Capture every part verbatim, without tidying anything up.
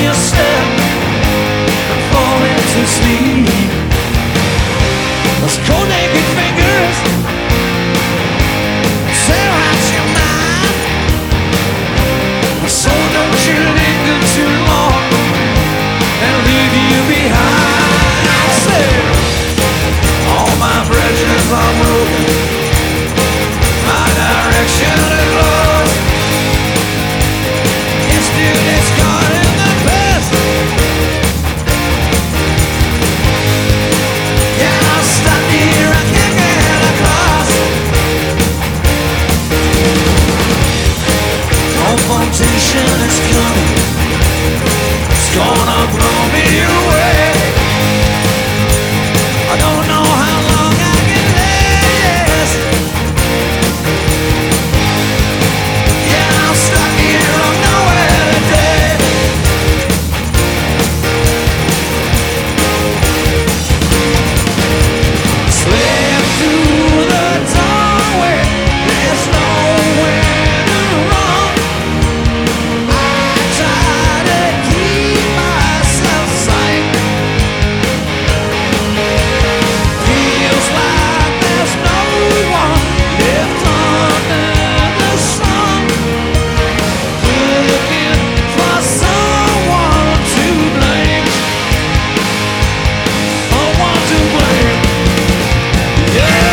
your step and fall into sleep. Those cold naked fingers tear out your mind. So don't you linger too long and leave you behind. I said, all my bridges are broken, my direction is lost. Yesterday's gone in the past. Yeah, I'm stuck here, I can't get across. Confrontation is coming, it's gonna blow me away. I don't know how long I can last. Yeah, I'm stuck here, I'm nowhere today. Slip through the doorway, there's nowhere to run. I try to keep myself safe. Feels like there's no one left under the sun. Looking for someone to blame, someone to blame. Yeah.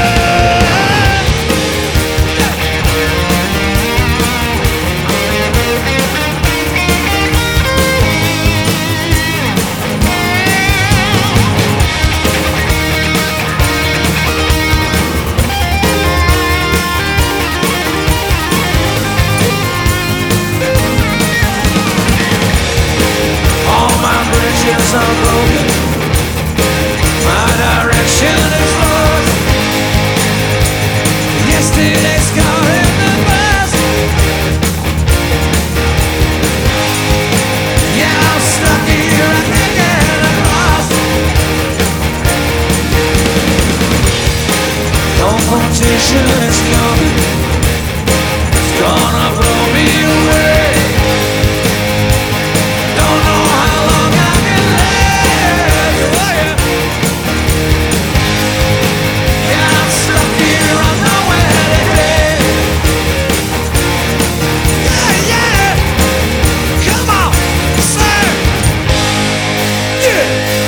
All my bridges are broken, my direction is lost. Yesterday's gone in the past. Yeah, I'm stuck here, I can't get across. Confrontation is coming, it's gonna blow me away. Don't know how long I can last. Oh, yeah. Yeah, I'm stuck here, I'm nowhere today. Yeah, yeah. Come on, sir. Yeah.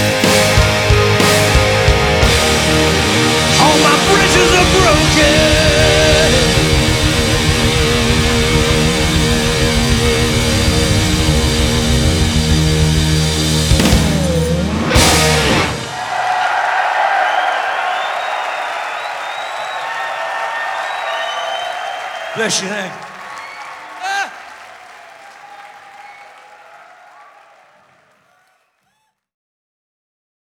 All my bridges are broken. Bless your name.